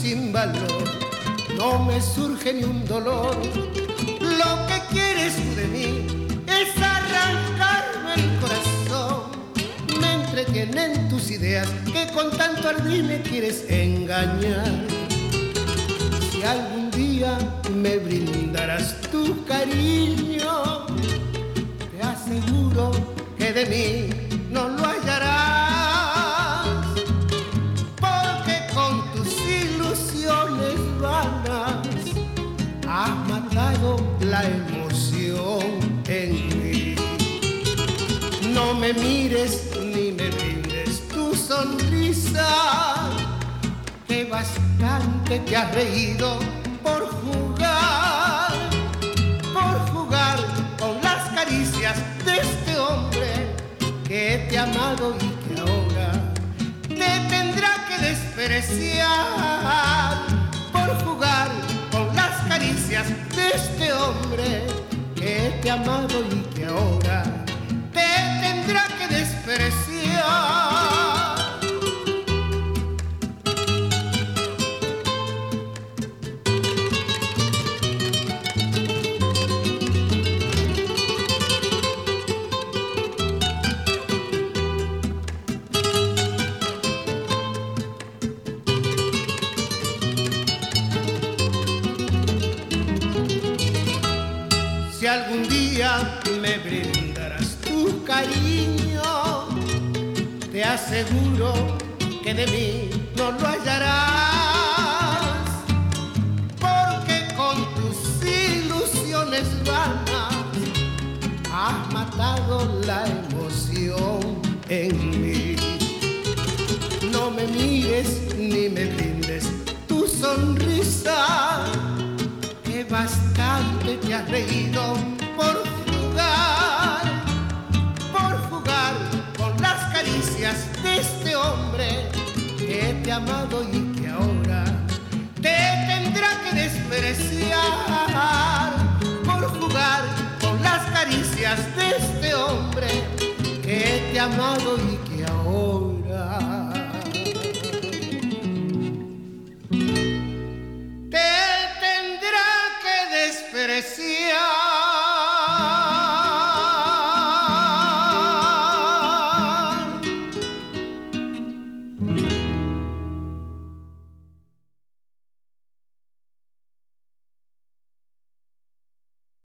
sin valor, no me surge ni un dolor. Lo que quieres tú de mí es arrancarme el corazón. Me entretienen tus ideas que con tanto ardid me quieres engañar. Si algún día me brindarás tu cariño, te aseguro que de mí no lo hallarás, porque con tus ilusiones vanas has matado la emoción en mí. No me mires ni me brindes tu sonrisa, que bastante te has reído por jugar con las caricias de este hombre que te ha amado y que ahora te tendrá que despreciar. Por jugar con las caricias de este hombre que te ha amado y que ahora te tendrá que despreciar. Si algún día me brindarás tu cariño, te aseguro que de mí no lo hallarás, porque con tus ilusiones vanas has matado la emoción en mí. No me mires ni me brindes tu sonrisa, que bastante te has reído por jugar con las caricias de este hombre que te ha amado y que ahora te tendrá que despreciar. Por jugar con las caricias de este hombre que te ha amado y que ahora despreciar.